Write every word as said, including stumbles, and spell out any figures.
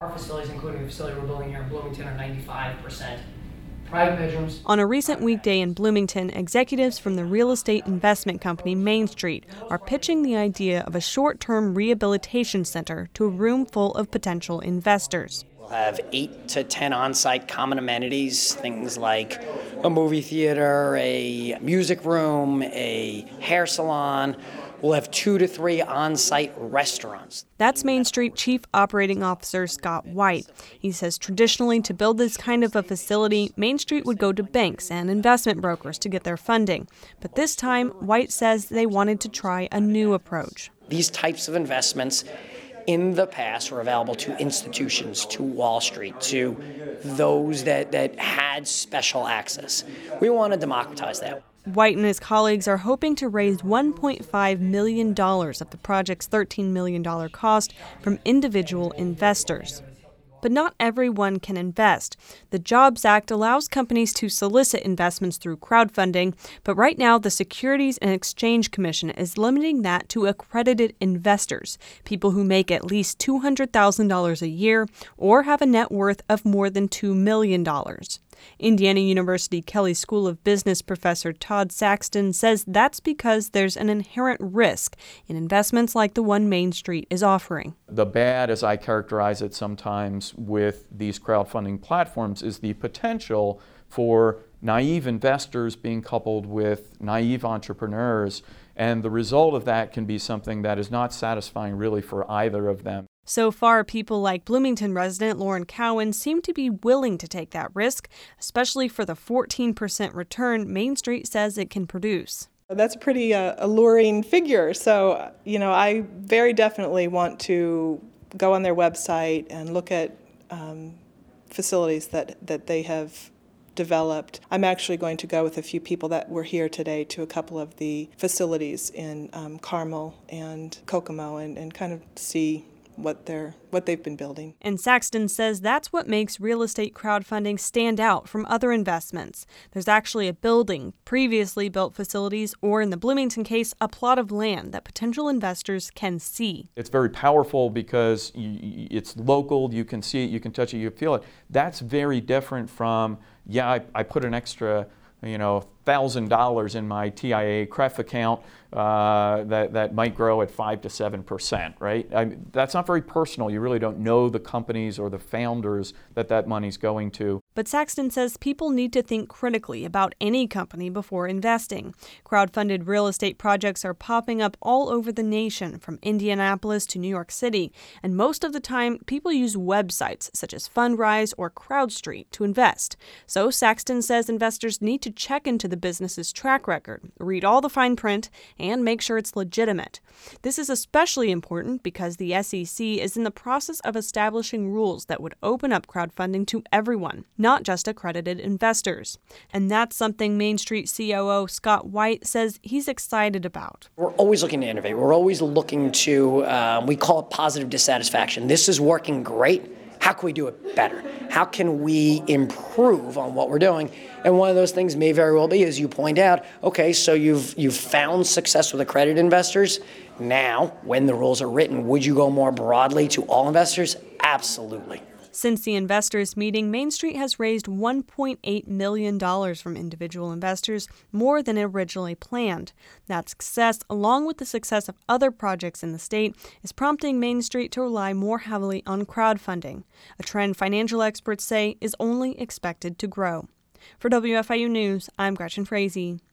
our facilities, including the facility we're building here in Bloomington, are ninety-five percent private bedrooms. On a recent weekday in Bloomington, executives from the real estate investment company Main Street are pitching the idea of a short-term rehabilitation center to a room full of potential investors. We'll have eight to ten on-site common amenities, things like a movie theater, a music room, a hair salon. We'll have two to three on-site restaurants. That's Main Street Chief Operating Officer Scott White. He says traditionally to build this kind of a facility, Main Street would go to banks and investment brokers to get their funding. But this time, White says they wanted to try a new approach. These types of investments in the past were available to institutions, to Wall Street, to those that, that had special access. We want to democratize that. White and his colleagues are hoping to raise one point five million dollars of the project's thirteen million dollars cost from individual investors. But not everyone can invest. The Jobs Act allows companies to solicit investments through crowdfunding, but right now the Securities and Exchange Commission is limiting that to accredited investors, people who make at least two hundred thousand dollars a year or have a net worth of more than two million dollars. Indiana University Kelley School of Business professor Todd Saxton says that's because there's an inherent risk in investments like the one Main Street is offering. The bad, as I characterize it sometimes with these crowdfunding platforms, is the potential for naive investors being coupled with naive entrepreneurs, and the result of that can be something that is not satisfying really for either of them. So far, people like Bloomington resident Lauren Cowan seem to be willing to take that risk, especially for the fourteen percent return Main Street says it can produce. That's a pretty uh, alluring figure. So, you know, I very definitely want to go on their website and look at um, facilities that, that they have developed. I'm actually going to go with a few people that were here today to a couple of the facilities in um, Carmel and Kokomo and, and kind of see what they're what they've been building. And Saxton says that's what makes real estate crowdfunding stand out from other investments. There's actually a building, previously built facilities, or in the Bloomington case, a plot of land that potential investors can see. It's very powerful because you, it's local, you can see it, you can touch it, you feel it. That's very different from, yeah, I, I put an extra, you know, thousand dollars in my T I A C R E F account uh, that that might grow at five to seven percent, right? I mean, that's not very personal. You really don't know the companies or the founders that that money's going to. But Saxton says people need to think critically about any company before investing. Crowdfunded real estate projects are popping up all over the nation, from Indianapolis to New York City, and most of the time, people use websites such as Fundrise or CrowdStreet to invest. So Saxton says investors need to check into the business's track record, read all the fine print, and make sure it's legitimate. This is especially important because the S E C is in the process of establishing rules that would open up crowdfunding to everyone, not just accredited investors. And that's something Main Street C O O Scott White says he's excited about. We're always looking to innovate. We're always looking to, um, we call it positive dissatisfaction. This is working great. How can we do it better? How can we improve on what we're doing? And one of those things may very well be, as you point out, okay, so you've you've found success with accredited investors. Now, when the rules are written, would you go more broadly to all investors? Absolutely. Since the investors' meeting, Main Street has raised one point eight million dollars from individual investors, more than originally planned. That success, along with the success of other projects in the state, is prompting Main Street to rely more heavily on crowdfunding, a trend financial experts say is only expected to grow. For W F I U News, I'm Gretchen Frazee.